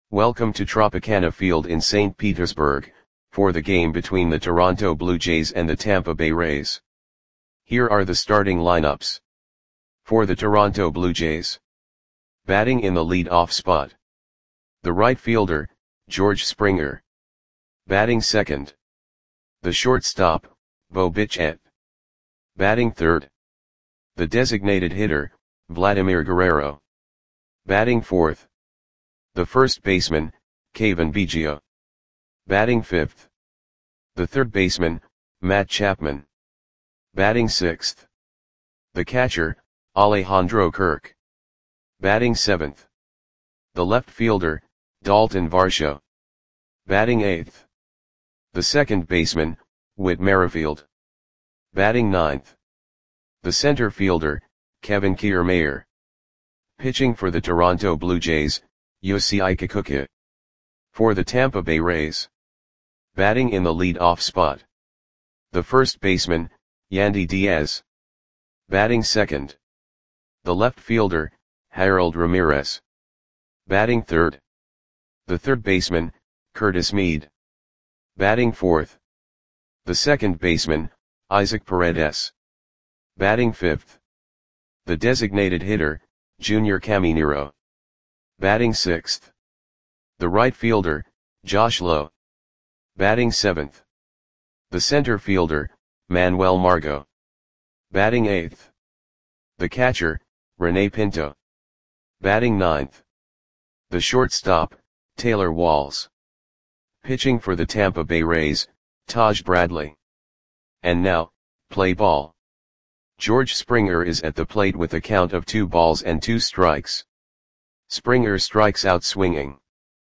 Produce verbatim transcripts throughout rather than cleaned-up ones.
Welcome to Tropicana Field in Saint Petersburg, for the game between the Toronto Blue Jays and the Tampa Bay Rays. Here are the starting lineups. For the Toronto Blue Jays. Batting in the lead-off spot. The right fielder, George Springer. Batting second. The shortstop, Bo Bichette. Batting third. The designated hitter, Vladimir Guerrero. Batting fourth. The first baseman, Cavan Biggio. Batting fifth. The third baseman, Matt Chapman. Batting sixth. The catcher, Alejandro Kirk. Batting seventh. The left fielder, Dalton Varsho. Batting eighth. The second baseman, Whit Merrifield. Batting ninth. The center fielder, Kevin Kiermaier. Pitching for the Toronto Blue Jays, Yusei Kikuchi. For the Tampa Bay Rays. Batting in the lead-off spot. The first baseman, Yandy Diaz. Batting second. The left fielder, Harold Ramirez. Batting third. The third baseman, Curtis Mead. Batting fourth. The second baseman, Isaac Paredes. Batting fifth. The designated hitter, Junior Caminero. Batting sixth. The right fielder, Josh Lowe. Batting seventh. The center fielder, Manuel Margot. Batting eighth. The catcher, Rene Pinto. Batting ninth. The shortstop, Taylor Walls. Pitching for the Tampa Bay Rays, Taj Bradley. And now, play ball. George Springer is at the plate with a count of two balls and two strikes. Springer strikes out swinging.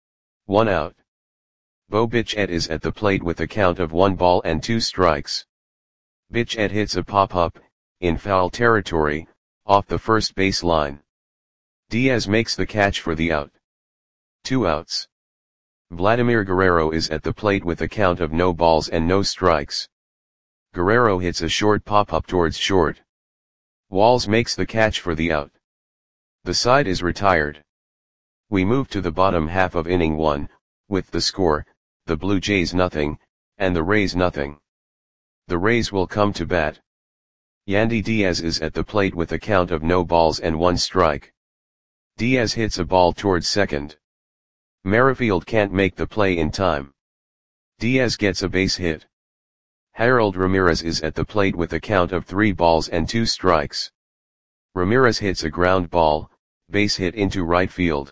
One out. Bo Bichette is at the plate with a count of one ball and two strikes. Bichette hits a pop-up, in foul territory, off the first base line. Diaz makes the catch for the out. Two outs. Vladimir Guerrero is at the plate with a count of no balls and no strikes. Guerrero hits a short pop-up towards short. Walls makes the catch for the out. The side is retired. We move to the bottom half of inning one, with the score, the Blue Jays nothing, and the Rays nothing. The Rays will come to bat. Yandy Diaz is at the plate with a count of no balls and one strike. Diaz hits a ball towards second. Merrifield can't make the play in time. Diaz gets a base hit. Harold Ramirez is at the plate with a count of three balls and two strikes. Ramirez hits a ground ball, base hit into right field.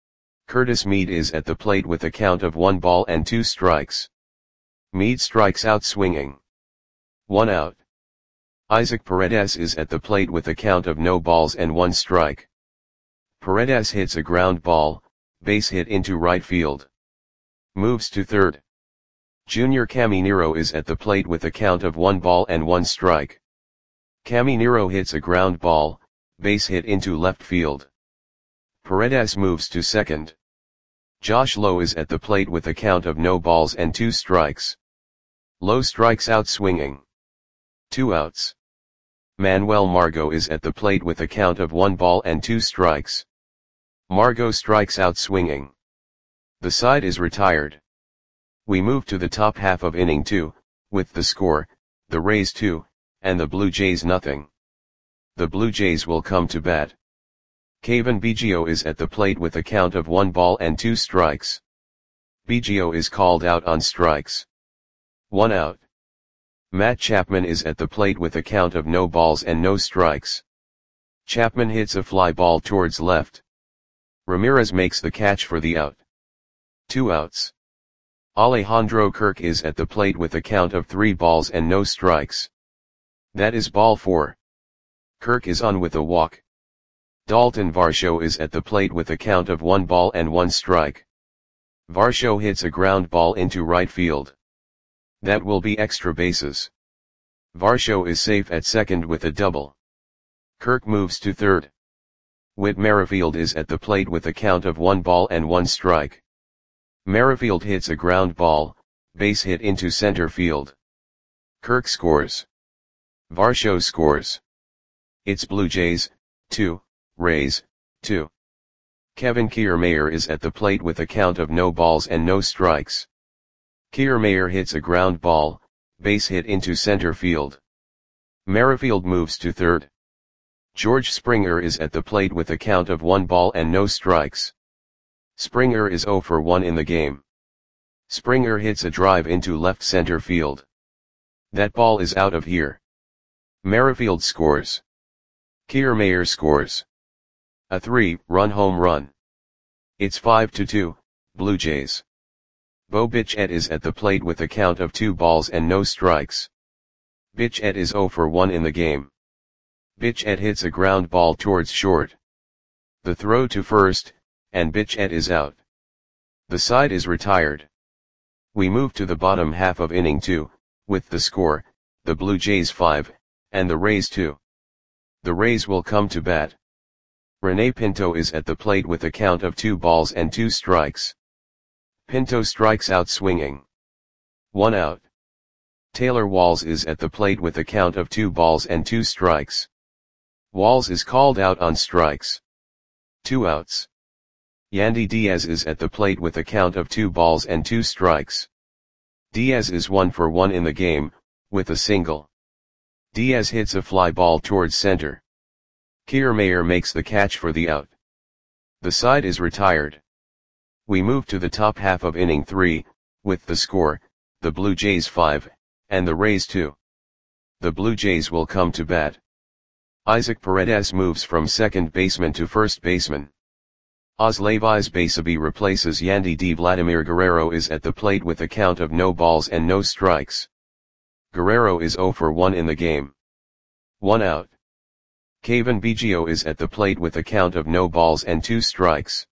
Curtis Mead is at the plate with a count of one ball and two strikes. Mead strikes out swinging. One out. Isaac Paredes is at the plate with a count of no balls and one strike. Paredes hits a ground ball, base hit into right field. Moves to third. Junior Caminero is at the plate with a count of one ball and one strike. Caminero hits a ground ball, base hit into left field. Paredes moves to second. Josh Lowe is at the plate with a count of no balls and two strikes. Lowe strikes out swinging. Two outs. Manuel Margot is at the plate with a count of one ball and two strikes. Margot strikes out swinging. The side is retired. We move to the top half of inning two, with the score, the Rays two, and the Blue Jays nothing. The Blue Jays will come to bat. Cavan Biggio is at the plate with a count of one ball and two strikes. Biggio is called out on strikes. One out. Matt Chapman is at the plate with a count of no balls and no strikes. Chapman hits a fly ball towards left. Ramirez makes the catch for the out. Two outs. Alejandro Kirk is at the plate with a count of three balls and no strikes. That is ball four. Kirk is on with a walk. Dalton Varsho is at the plate with a count of one ball and one strike. Varsho hits a ground ball into right field. That will be extra bases. Varsho is safe at second with a double. Kirk moves to third. Whit Merrifield is at the plate with a count of one ball and one strike. Merrifield hits a ground ball, base hit into center field. Kirk scores. Varsho scores. It's Blue Jays, two, Rays, two. Kevin Kiermaier is at the plate with a count of no balls and no strikes. Kiermaier hits a ground ball, base hit into center field. Merrifield moves to third. George Springer is at the plate with a count of one ball and no strikes. Springer is zero for one in the game. Springer hits a drive into left center field. That ball is out of here. Merrifield scores. Kiermaier scores. A three-run home run. It's five to two, Blue Jays. Bo Bichette is at the plate with a count of two balls and no strikes. Bichette is zero for one in the game. Bichette hits a ground ball towards short. The throw to first, and Bichette is out. The side is retired. We move to the bottom half of inning two, with the score, the Blue Jays five, and the Rays two. The Rays will come to bat. Rene Pinto is at the plate with a count of two balls and two strikes. Pinto strikes out swinging. One out. Taylor Walls is at the plate with a count of two balls and two strikes. Walls is called out on strikes. Two outs. Yandy Diaz is at the plate with a count of two balls and two strikes. Diaz is one for one in the game, with a single. Diaz hits a fly ball towards center. Kiermaier makes the catch for the out. The side is retired. We move to the top half of inning three, with the score, the Blue Jays five, and the Rays two. The Blue Jays will come to bat. Isaac Paredes moves from second baseman to first baseman. Osleivis Basabe replaces Yandy D. Vladimir Guerrero is at the plate with a count of no balls and no strikes. Guerrero is zero for one in the game. One out. Kevin Biggio is at the plate with a count of no balls and two strikes.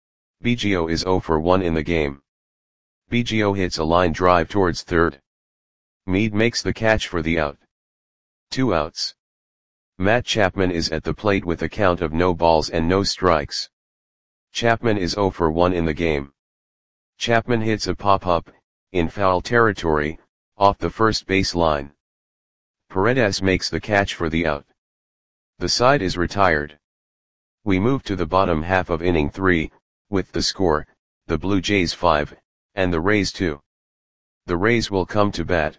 Biggio is zero for one in the game. Biggio hits a line drive towards third. Meade makes the catch for the out. Two outs. Matt Chapman is at the plate with a count of no balls and no strikes. Chapman is zero for one in the game. Chapman hits a pop-up, in foul territory, off the first base line. Paredes makes the catch for the out. The side is retired. We move to the bottom half of inning three, with the score, the Blue Jays five, and the Rays two. The Rays will come to bat.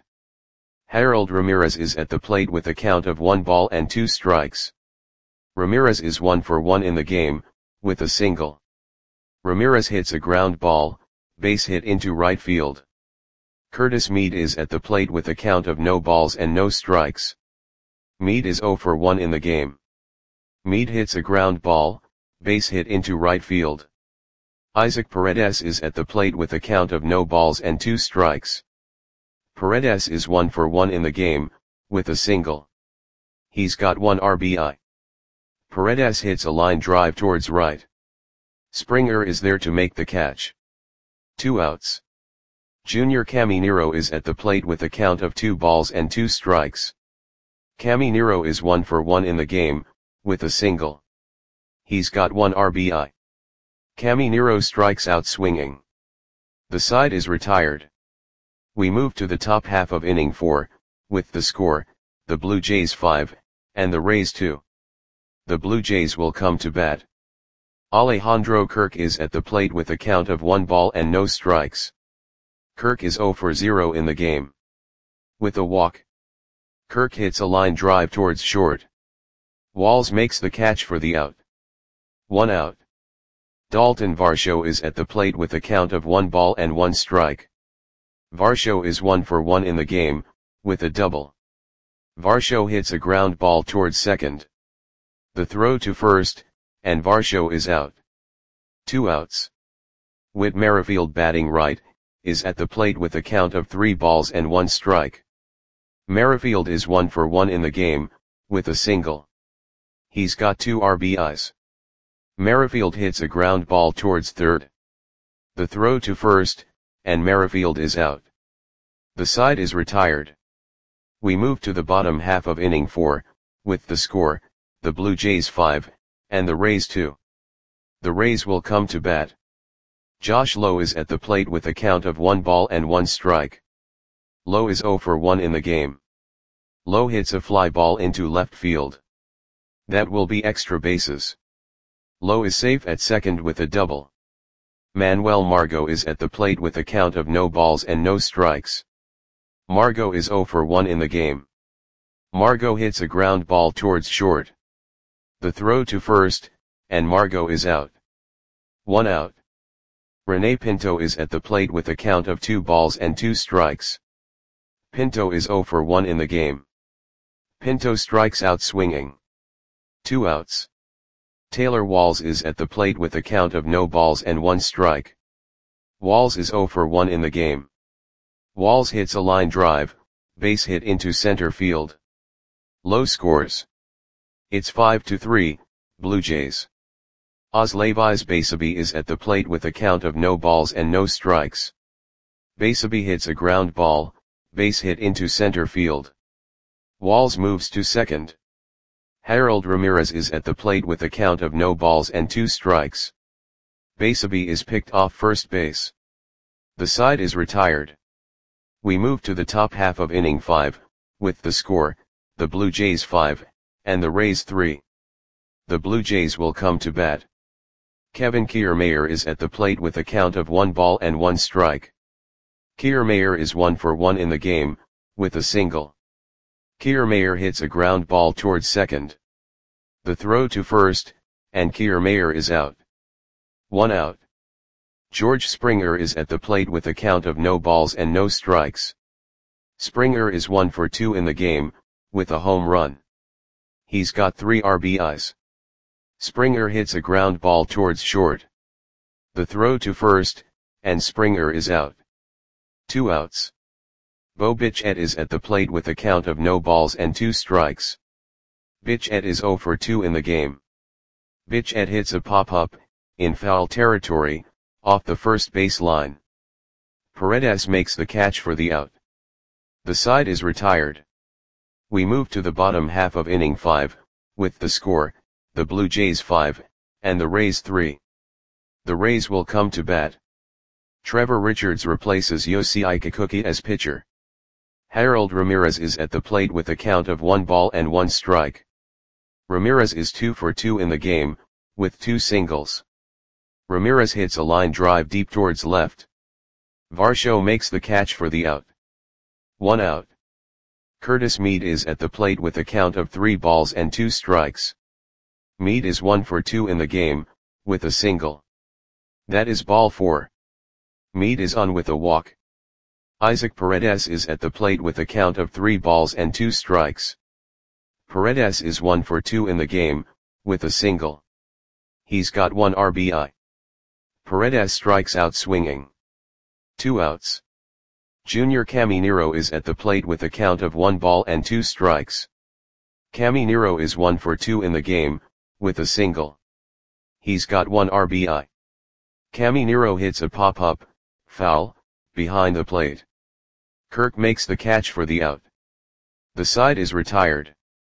Harold Ramirez is at the plate with a count of one ball and two strikes. Ramirez is one for one in the game, with a single. Ramirez hits a ground ball, base hit into right field. Curtis Meade is at the plate with a count of no balls and no strikes. Meade is zero for one in the game. Meade hits a ground ball, base hit into right field. Isaac Paredes is at the plate with a count of no balls and two strikes. Paredes is one for one in the game, with a single. He's got one R B I. Paredes hits a line drive towards right. Springer is there to make the catch. Two outs. Junior Caminero is at the plate with a count of two balls and two strikes. Caminero is one for one in the game, with a single. He's got one R B I. Caminero strikes out swinging. The side is retired. We move to the top half of inning four, with the score, the Blue Jays five, and the Rays two. The Blue Jays will come to bat. Alejandro Kirk is at the plate with a count of one ball and no strikes. Kirk is zero for zero in the game. With a walk. Kirk hits a line drive towards short. Walls makes the catch for the out. One out. Dalton Varsho is at the plate with a count of one ball and one strike. Varsho is one for one in the game, with a double. Varsho hits a ground ball towards second. The throw to first, and Varsho is out. Two outs. Whit Merrifield batting right, is at the plate with a count of three balls and one strike. Merrifield is one for one in the game, with a single. He's got two R B Is. Merrifield hits a ground ball towards third. The throw to first, and Merrifield is out. The side is retired. We move to the bottom half of inning four, with the score, the Blue Jays five, and the Rays two. The Rays will come to bat. Josh Lowe is at the plate with a count of one ball and one strike. Lowe is zero for one in the game. Lowe hits a fly ball into left field. That will be extra bases. Lowe is safe at second with a double. Manuel Margot is at the plate with a count of no balls and no strikes. Margot is zero for one in the game. Margot hits a ground ball towards short. The throw to first, and Margot is out. One out. Rene Pinto is at the plate with a count of two balls and two strikes. Pinto is zero for one in the game. Pinto strikes out swinging. Two outs. Taylor Walls is at the plate with a count of no balls and one strike. Walls is zero for one in the game. Walls hits a line drive, base hit into center field. Lowe scores. It's five to three, Blue Jays. Osleivis Basabe is at the plate with a count of no balls and no strikes. Basabe hits a ground ball, base hit into center field. Walls moves to second. Harold Ramirez is at the plate with a count of no balls and two strikes. Basabe is picked off first base. The side is retired. We move to the top half of inning five, with the score, the Blue Jays five, and the Rays three. The Blue Jays will come to bat. Kevin Kiermaier is at the plate with a count of one ball and one strike. Kiermaier is one for one in the game, with a single. Kiermaier hits a ground ball towards second. The throw to first, and Kiermaier is out. One out. George Springer is at the plate with a count of no balls and no strikes. Springer is one for two in the game, with a home run. He's got three R B Is. Springer hits a ground ball towards short. The throw to first, and Springer is out. Two outs. Bo Bichette is at the plate with a count of no balls and two strikes. Bichette is zero for two in the game. Bichette hits a pop-up, in foul territory, off the first base line. Paredes makes the catch for the out. The side is retired. We move to the bottom half of inning five, with the score, the Blue Jays five, and the Rays three. The Rays will come to bat. Trevor Richards replaces Yoshii Kikuchi as pitcher. Harold Ramirez is at the plate with a count of one ball and one strike. Ramirez is two for two in the game, with two singles. Ramirez hits a line drive deep towards left. Varsho makes the catch for the out. One out. Curtis Mead is at the plate with a count of three balls and two strikes. Mead is one for two in the game, with a single. That is ball four. Mead is on with a walk. Isaac Paredes is at the plate with a count of three balls and two strikes. Paredes is one for two in the game, with a single. He's got one R B I. Paredes strikes out swinging. Two outs. Junior Caminero is at the plate with a count of one ball and two strikes. Caminero is one for two in the game, with a single. He's got one R B I. Caminero hits a pop-up, foul, behind the plate. Kirk makes the catch for the out. The side is retired.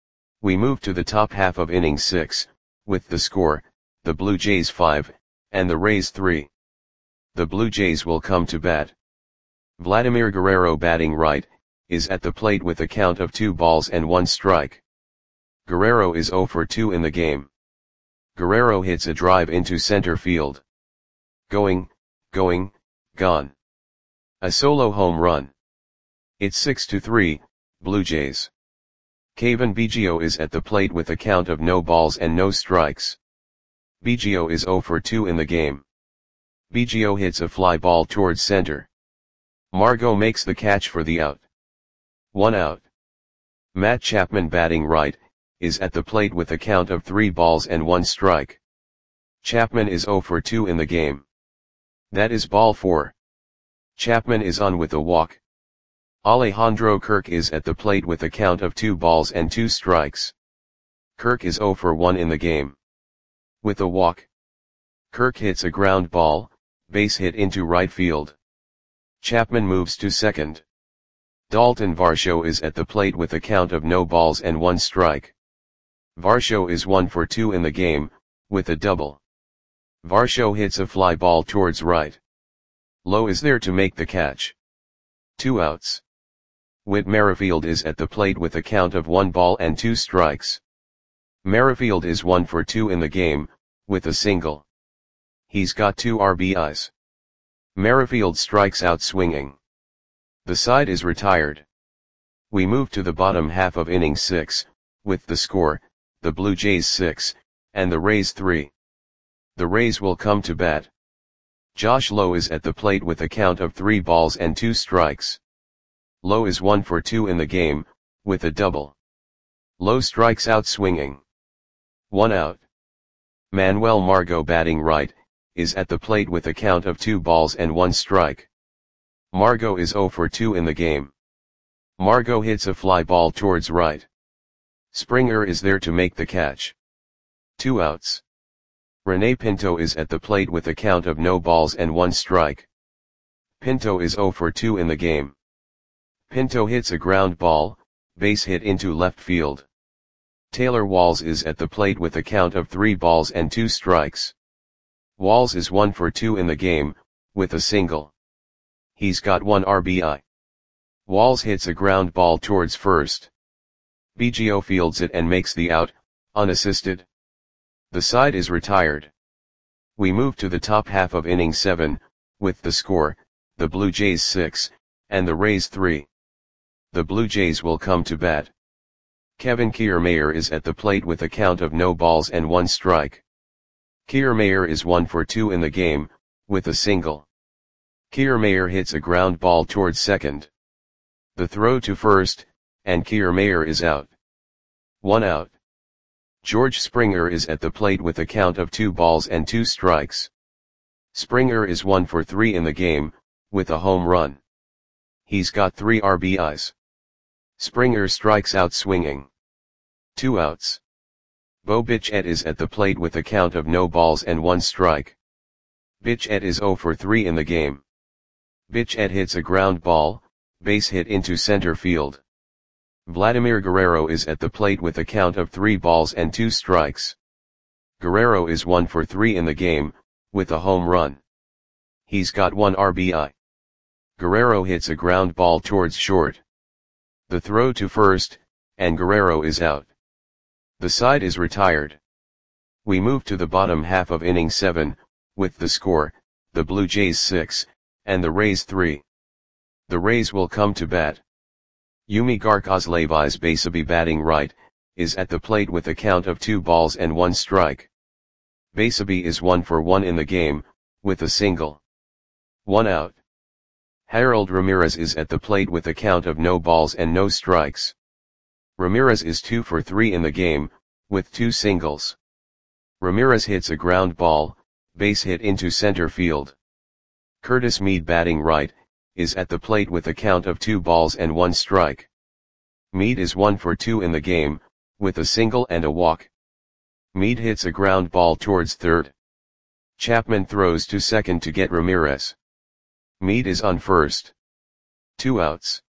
We move to the top half of inning six, with the score, the Blue Jays five, and the Rays three. The Blue Jays will come to bat. Vladimir Guerrero, batting right, is at the plate with a count of two balls and one strike. Guerrero is zero for two in the game. Guerrero hits a drive into center field. Going, going, gone. A solo home run. It's six to three, Blue Jays. Kevin Biggio is at the plate with a count of no balls and no strikes. Biggio is zero for two in the game. Biggio hits a fly ball towards center. Margot makes the catch for the out. One out. Matt Chapman, batting right, is at the plate with a count of three balls and one strike. Chapman is zero for two in the game. That is ball four. Chapman is on with a walk. Alejandro Kirk is at the plate with a count of two balls and two strikes. Kirk is zero for one in the game. With a walk. Kirk hits a ground ball, base hit into right field. Chapman moves to second. Dalton Varsho is at the plate with a count of no balls and one strike. Varsho is one for two in the game, with a double. Varsho hits a fly ball towards right. Lowe is there to make the catch. Two outs. Whit Merrifield is at the plate with a count of one ball and two strikes. Merrifield is one for two in the game, with a single. He's got two R B Is. Merrifield strikes out swinging. The side is retired. We move to the bottom half of inning six, with the score, the Blue Jays six, and the Rays three. The Rays will come to bat. Josh Lowe is at the plate with a count of three balls and two strikes. Lowe is one for two in the game, with a double. Lowe strikes out swinging. One out. Manuel Margot, batting right, is at the plate with a count of two balls and one strike. Margot is zero for two in the game. Margot hits a fly ball towards right. Springer is there to make the catch. Two outs. Rene Pinto is at the plate with a count of no balls and one strike. Pinto is zero for two in the game. Pinto hits a ground ball, base hit into left field. Taylor Walls is at the plate with a count of three balls and two strikes. Walls is one for two in the game, with a single. He's got one R B I. Walls hits a ground ball towards first. Biggio fields it and makes the out, unassisted. The side is retired. We move to the top half of inning seven, with the score, the Blue Jays six, and the Rays three. The Blue Jays will come to bat. Kevin Kiermaier is at the plate with a count of no balls and one strike. Kiermaier is one for two in the game, with a single. Kiermaier hits a ground ball towards second. The throw to first, and Kiermaier is out. One out. George Springer is at the plate with a count of two balls and two strikes. Springer is one for three in the game, with a home run. He's got three R B Is. Springer strikes out swinging. Two outs. Bo Bichette is at the plate with a count of no balls and one strike. Bichette is zero for three in the game. Bichette hits a ground ball, base hit into center field. Vladimir Guerrero is at the plate with a count of three balls and two strikes. Guerrero is one for three in the game, with a home run. He's got one R B I. Guerrero hits a ground ball towards short. The throw to first, and Guerrero is out. The side is retired. We move to the bottom half of inning seven, with the score, the Blue Jays six, and the Rays three. The Rays will come to bat. Yumi Garkazlavis Basabe, batting right, is at the plate with a count of two balls and one strike. Basabe is one for one in the game, with a single. One out. Harold Ramirez is at the plate with a count of no balls and no strikes. Ramirez is two for three in the game, with two singles. Ramirez hits a ground ball, base hit into center field. Curtis Mead, batting right, is at the plate with a count of two balls and one strike. Mead is one for two in the game, with a single and a walk. Mead hits a ground ball towards third. Chapman throws to second to get Ramirez. Mead is on first. Two outs.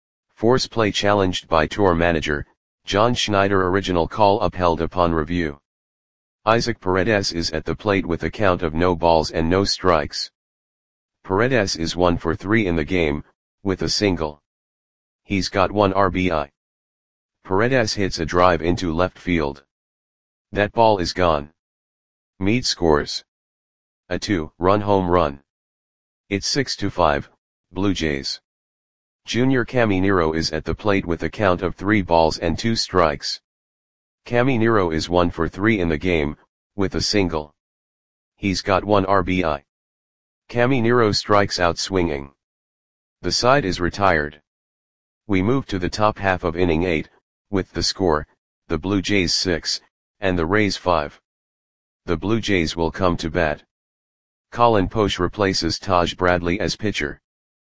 Force play challenged by tour manager, John Schneider. Original call upheld upon review. Isaac Paredes is at the plate with a count of no balls and no strikes. Paredes is one for three in the game, with a single. He's got one R B I. Paredes hits a drive into left field. That ball is gone. Mead scores a two-run home run. It's six to five, Blue Jays. Junior Caminero is at the plate with a count of three balls and two strikes. Caminero is one for three in the game, with a single. He's got one R B I. Caminero strikes out swinging. The side is retired. We move to the top half of inning eight, with the score, the Blue Jays six, and the Rays five. The Blue Jays will come to bat. Colin Poche replaces Taj Bradley as pitcher.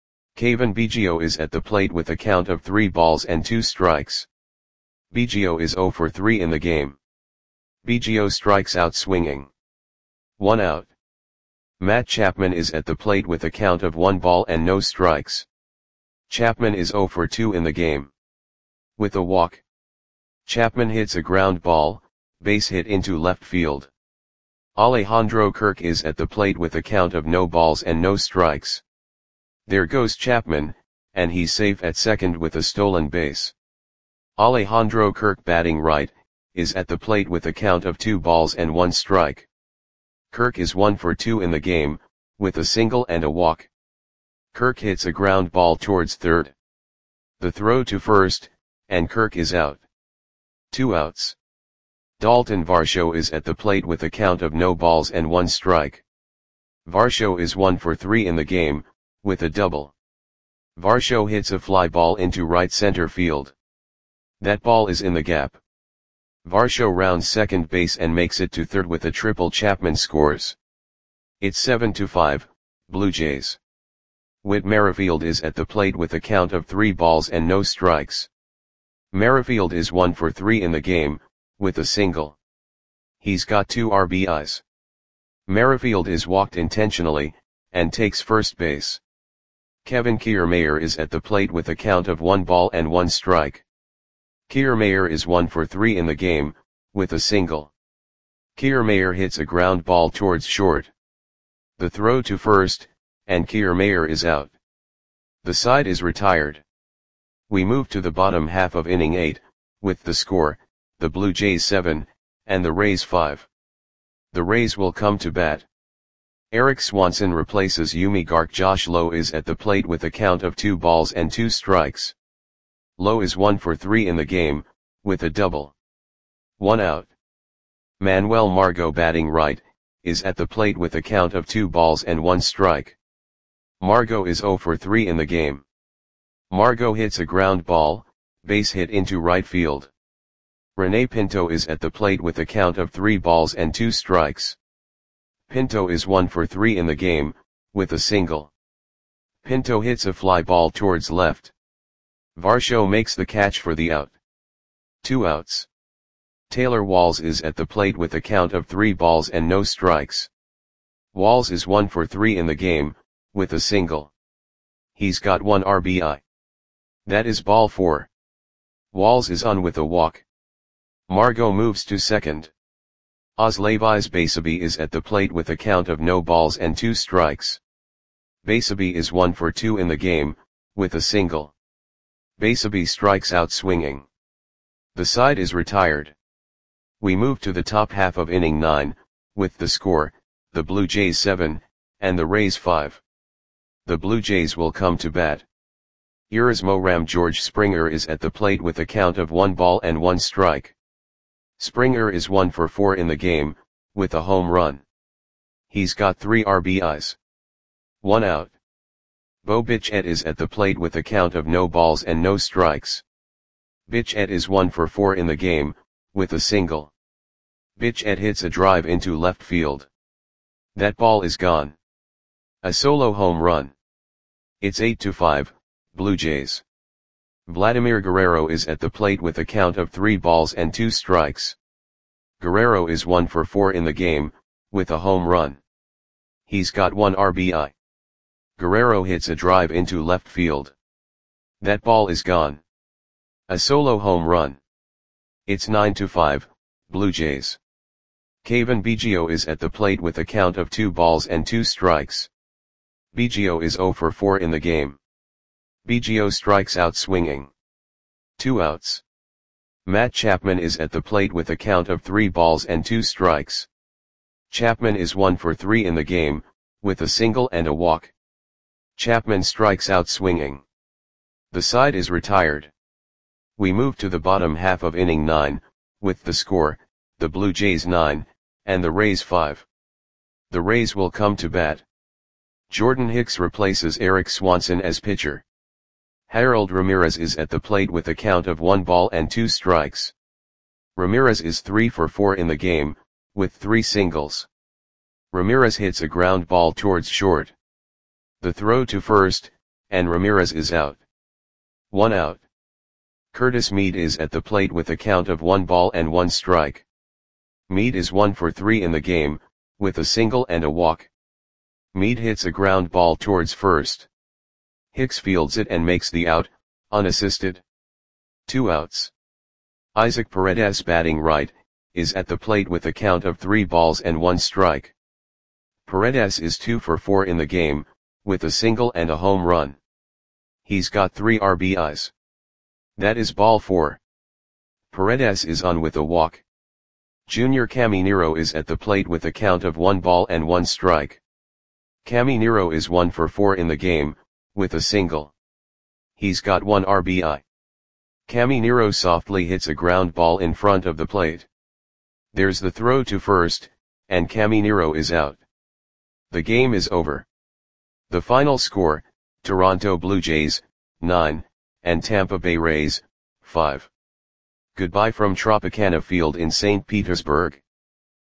Cavan Biggio is at the plate with a count of three balls and two strikes. Biggio is zero for three in the game. Biggio strikes out swinging. One out. Matt Chapman is at the plate with a count of one ball and no strikes. Chapman is zero for two in the game. With a walk. Chapman hits a ground ball, base hit into left field. Alejandro Kirk is at the plate with a count of no balls and no strikes. There goes Chapman, and he's safe at second with a stolen base. Alejandro Kirk, batting right, is at the plate with a count of two balls and one strike. Kirk is one for two in the game, with a single and a walk. Kirk hits a ground ball towards third. The throw to first, and Kirk is out. Two outs. Dalton Varsho is at the plate with a count of no balls and one strike. Varsho is one for three in the game, with a double. Varsho hits a fly ball into right center field. That ball is in the gap. Varsho rounds second base and makes it to third with a triple. Chapman scores. It's seven to five, Blue Jays. Whit Merrifield is at the plate with a count of three balls and no strikes. Merrifield is one for three in the game, with a single. He's got two R B Is. Merrifield is walked intentionally, and takes first base. Kevin Kiermaier is at the plate with a count of one ball and one strike. Kiermaier is one for three in the game, with a single. Kiermaier hits a ground ball towards short. The throw to first, and Kiermaier is out. The side is retired. We move to the bottom half of inning eight, with the score, the Blue Jays seven, and the Rays five. The Rays will come to bat. Eric Swanson replaces Yumi Gark. Josh Lowe is at the plate with a count of two balls and two strikes. Lowe is one for three in the game, with a double. One out. Manuel Margot, batting right, is at the plate with a count of two balls and one strike. Margot is zero for three in the game. Margot hits a ground ball, base hit into right field. Rene Pinto is at the plate with a count of three balls and two strikes. Pinto is one for three in the game, with a single. Pinto hits a fly ball towards left. Varsho makes the catch for the out. Two outs. Taylor Walls is at the plate with a count of three balls and no strikes. Walls is one for three in the game, with a single. He's got one R B I. That is ball four. Walls is on with a walk. Margot moves to second. Ozlavis Basabe is at the plate with a count of no balls and two strikes. Basabe is one for two in the game, with a single. Basabe strikes out swinging. The side is retired. We move to the top half of inning nine, with the score, the Blue Jays seven, and the Rays five. The Blue Jays will come to bat. Erasmo Ram George Springer is at the plate with a count of one ball and one strike. Springer is one for four in the game, with a home run. He's got three R B Is. One out. Bo Bichette is at the plate with a count of no balls and no strikes. Bichette is one for four in the game, with a single. Bichette hits a drive into left field. That ball is gone. A solo home run. It's eight to five, Blue Jays. Vladimir Guerrero is at the plate with a count of three balls and two strikes. Guerrero is one for four in the game, with a home run. He's got one R B I. Guerrero hits a drive into left field. That ball is gone. A solo home run. It's nine to five, Blue Jays. Kevin Biggio is at the plate with a count of two balls and two strikes. Biggio is zero for four in the game. Biggio strikes out swinging. Two outs. Matt Chapman is at the plate with a count of three balls and two strikes. Chapman is one for three in the game, with a single and a walk. Chapman strikes out swinging. The side is retired. We move to the bottom half of inning nine, with the score, the Blue Jays nine, and the Rays five. The Rays will come to bat. Jordan Hicks replaces Eric Swanson as pitcher. Harold Ramirez is at the plate with a count of one ball and two strikes. Ramirez is three for four in the game, with three singles. Ramirez hits a ground ball towards short. The throw to first, and Ramirez is out. One out. Curtis Mead is at the plate with a count of one ball and one strike. Mead is one for three in the game, with a single and a walk. Mead hits a ground ball towards first. Hicks fields it and makes the out, unassisted. Two outs. Isaac Paredes, batting right, is at the plate with a count of three balls and one strike. Paredes is two for four in the game, with a single and a home run. He's got three R B Is. That is ball four. Paredes is on with a walk. Junior Caminero is at the plate with a count of one ball and one strike. Caminero is one for four in the game, with a single. He's got one R B I. Caminero softly hits a ground ball in front of the plate. There's the throw to first, and Caminero is out. The game is over. The final score, Toronto Blue Jays, nine, and Tampa Bay Rays, five. Goodbye from Tropicana Field in Saint Petersburg.